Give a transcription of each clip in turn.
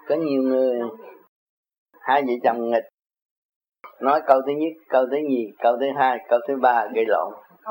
Có nhiều người hai vợ chồng nghịch, nói câu thứ nhất, câu thứ nhì, câu thứ hai, câu thứ ba gây lộn.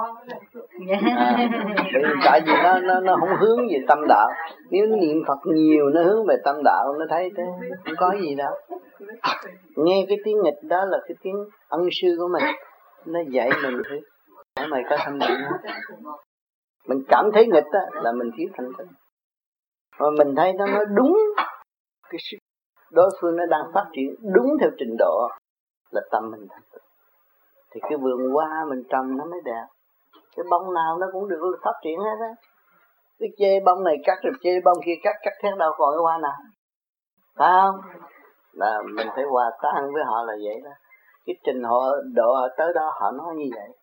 Tại vì nó không hướng về tâm đạo. Nếu niệm Phật nhiều nó hướng về tâm đạo, nó thấy thế không có gì đâu. Nghe cái tiếng nghịch đó là cái tiếng ân sư của mình, nó dạy mình thứ mày có thanh tịnh không? Mình cảm thấy nghịch đó, là mình thiếu thanh tịnh. Mà mình thấy nó nói đúng cái sự đối phương nó đang phát triển đúng theo trình độ là tâm mình thanh tịnh. Thì cái vườn hoa mình trồng nó mới đẹp. Cái bông nào nó cũng được phát triển hết á. Cái chê bông này cắt rồi chê bông kia cắt thét đâu còn cái hoa nào. Phải không? Là mình phải hòa tan với họ là vậy đó. Cái trình độ họ tới đó họ nói như vậy.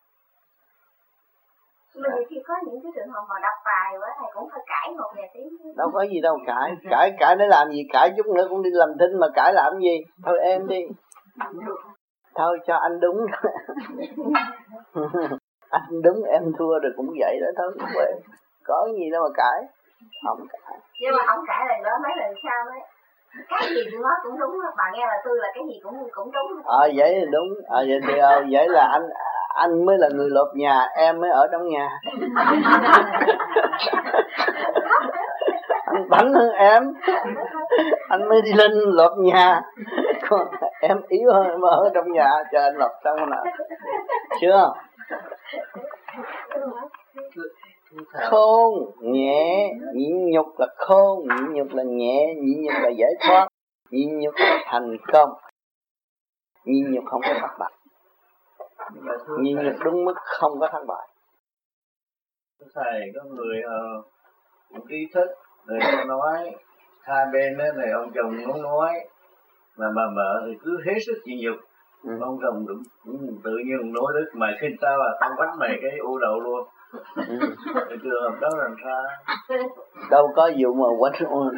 Mà khi có những cái trường hợp mà đọc bài quá thầy cũng phải cãi một vài tiếng. Đâu có gì đâu cãi để làm gì, cãi chút nữa cũng đi làm thinh mà cãi làm gì. Thôi em đi. Thôi cho anh đúng. Anh đúng em thua rồi cũng vậy đó thôi. Có gì đâu mà cãi. Không cãi. Nhưng mà không cãi lần đó mấy lần sau ấy. Cái gì tôi nói cũng đúng, bà nghe là tôi là cái gì cũng đúng. Vậy thì đúng. Vậy thì vậy là anh mới là người lột nhà, em mới ở trong nhà. Anh bảnh hơn em, anh mới đi lên lột nhà. Còn em yếu hơn em ở trong nhà, cho anh lột xong nào. Chưa? Khôn, nhẹ, nhịn nhục là khôn, nhịn nhục là nhẹ, nhịn nhục là giải thoát, nhịn nhục là thành công. Nhịn nhục không có thất bại. Nhịn nhục đúng mức không có thất bại. Thầy có người ý thức, người ta nói hai bên đó này ông chồng muốn nói mà bà vợ thì cứ hết sức chịu nhục. Ông chồng cũng tự nhiên nói đức mày khinh tao à, tao quánh mày cái u đầu luôn. Cái trường hợp đó làm sao? Đâu có vụ mà quánh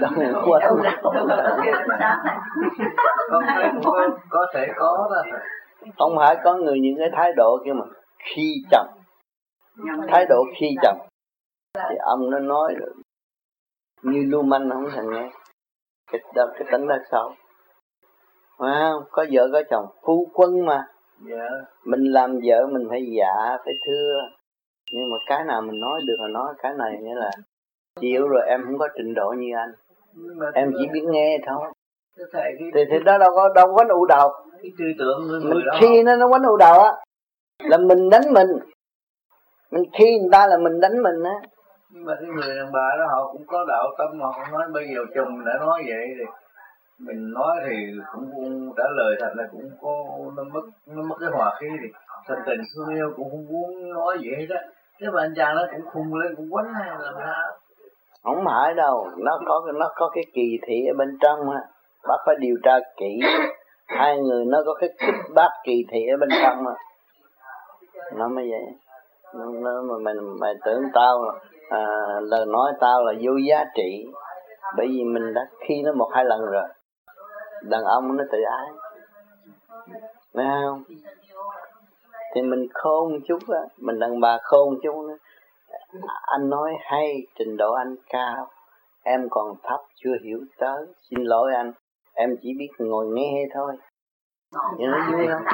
có thể có đó. Không phải có người những cái thái độ kia mà khi chồng, thái độ khi chồng thì ông nó nói rồi, như lưu manh không thằng nghe cái tính đó xấu. Có vợ có chồng phu quân mà. Mình làm vợ mình phải dạ phải thưa, nhưng mà cái nào mình nói được là nói, cái này nghĩa là chịu rồi em không có trình độ như anh, em chỉ biết nghe thôi. Thì đó đâu có quánh ụ đầu. Cái tư tưởng người đó khi nó quánh ụ đầu á là mình đánh mình khi người ta là mình đánh mình á. Nhưng mà cái người đàn bà đó họ cũng có đạo tâm, họ cũng nói bây giờ chồng đã nói vậy thì mình nói thì cũng trả lời thật là cũng có nó mất cái hòa khí thì thật tình thương yêu cũng không muốn nói vậy hết á. Thế mà anh chàng nó cũng khùng lên cũng quánh hay làm sao? Không phải đâu, nó có cái kỳ thị ở bên trong á, bác phải điều tra kỹ. Hai người nó có cái kích bác kỳ thị ở bên trong á, nó mới vậy. Nó mày tưởng tao lời nói tao là vô giá trị, bởi vì mình đã khi nó 1-2 lần rồi. Đàn ông nó tự ái, phải không? Thì mình khôn chút á, mình đàn bà khôn chút á. Anh nói hay, trình độ anh cao, em còn thấp chưa hiểu tới, xin lỗi anh, em chỉ biết ngồi nghe thôi. Nhưng nó vui không?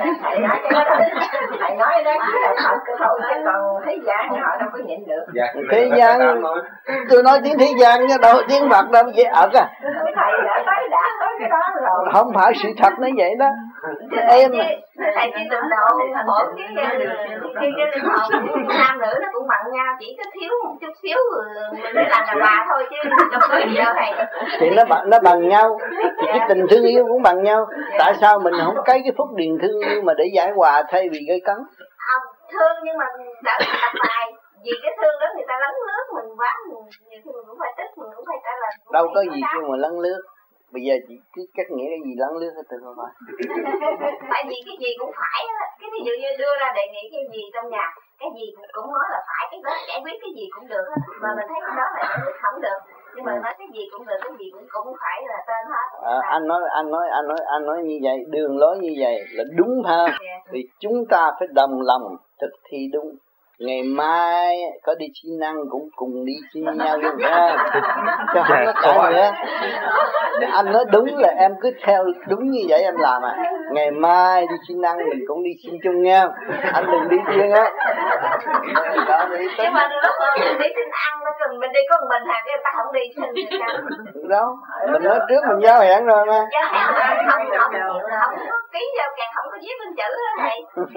Thầy nói đó chỉ là thật thôi, chứ còn thế gian họ đâu có nhịn được. Thế gian, tôi nói tiếng thế gian chứ đâu tiếng Phật đâu dễ ợt à. Thầy đã tới cái đó rồi. Không phải sự thật nó vậy đó. Em thầy chỉ từng đầu một cái linh hồn nam nữ nó cũng bằng nhau, chỉ có thiếu một chút xíu mình mới làm đàn bà thôi chứ đâu có gì đâu thầy. Thì nó bằng nhau, thì cái tình thương yêu cũng bằng nhau. Tại sao mình không cấy cái phúc điền thương yêu mà để giải hòa thay vì gây cấn? Không, thương nhưng mà đã đặt bài vì cái thương đó người ta lấn lướt mình quá, nhiều khi mình cũng phải tức, mình cũng phải trả lời. Đâu có gì chứ mà lấn lướt. Bây giờ chỉ cứ cách nghĩa cái gì lấn lướt hết tôi không phải. Tại vì cái gì cũng phải á, cái ví dụ như đưa ra đề nghị cái gì trong nhà, cái gì cũng nói là phải, cái đó giải quyết cái gì cũng được á, mà mình thấy cái đó là giải quyết không được, nhưng mà nói cái gì cũng được, cái gì cũng phải là tên hết. Anh nói như vậy, đường lối như vậy là đúng ha. Vì chúng ta phải đồng lòng thực thi đúng, ngày mai có đi xin ăn cũng cùng đi xin nhau luôn ha, cho không có cãi nữa. Anh nói đúng là em cứ theo đúng như vậy em làm à. Ngày mai đi xin ăn mình cũng đi xin chung nhau, anh đừng đi riêng á. Nhưng mà lúc mà mình đi xin ăn nó cần mình đi có một mình hàng cái người ta không đi xin ăn. Đâu, mình nói trước mình giao hẹn rồi mà. Giao hẹn mà không có ký giao kèn, không có viết bên chữ đó thầy.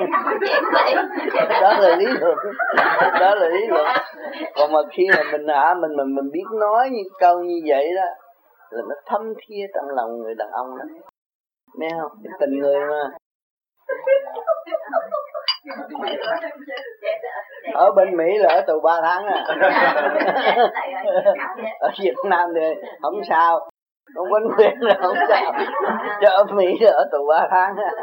Đó là lý luận, đó là lý luận. Còn mà khi mà mình biết nói những câu như vậy đó là nó thâm thía trong lòng người đàn ông đó, nghe không? Cái tình người mà. Ở bên Mỹ là ở tù 3 tháng à. Ở Việt Nam thì không sao, không quấn quyền là không sao, chứ ở Mỹ là ở tù 3 tháng à.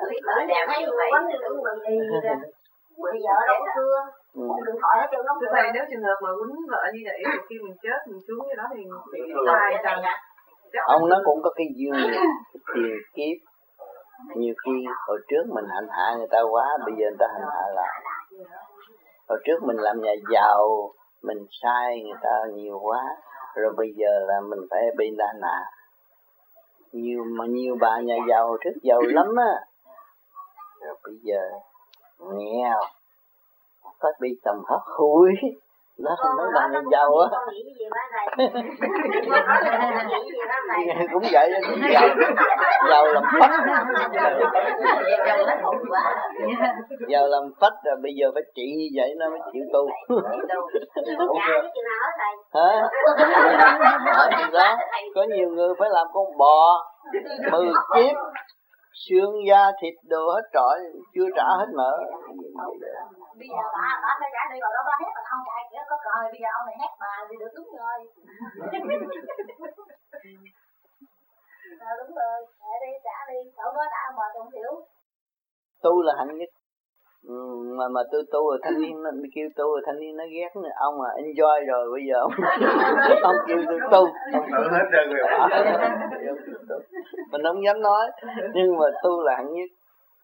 Bây giờ đâu có cưa, điện thoại hết trơn. Thưa thầy, nếu trường hợp mà quýnh vợ như vậy, khi mình chết mình xuống cái đó thì bị tài rằng ông nó cũng có cái duyên tiền kiếp. Nhiều khi hồi trước mình hành hạ người ta quá, bây giờ người ta hành hạ lại. Hồi trước mình làm nhà giàu, mình sai người ta nhiều quá, rồi bây giờ là mình phải bị đa nạ. Nhiều bà nhà giàu hồi trước giàu lắm á, rồi bây giờ nghèo, có bị tầm hất hủi. Đó không nói bà nhà giàu á. Cũng vậy, cũng giàu làm phách. Giàu làm phách rồi bây giờ phải trị như vậy nó mới chịu tu. Hả? Đó, có nhiều người phải làm con bò 10 kiếp, xương da thịt đồ hết trọi, chưa trả hết nợ. Bây giờ bà phải trả đi rồi đó, bà hét mà không chạy nữa có cờ, bây giờ ông này hét bà thì được đúng rồi. Đúng rồi, trả đi, cậu có đã mà tôi không hiểu. Tu là hạnh nhất. Mà tôi tu rồi thanh niên nó kêu tu rồi thanh niên nó ghét nữa. Ông mà enjoy rồi bây giờ ông kêu tôi tu, ông tự hết trơn rồi. Mình không dám nói, nhưng mà tu là hạnh nhất.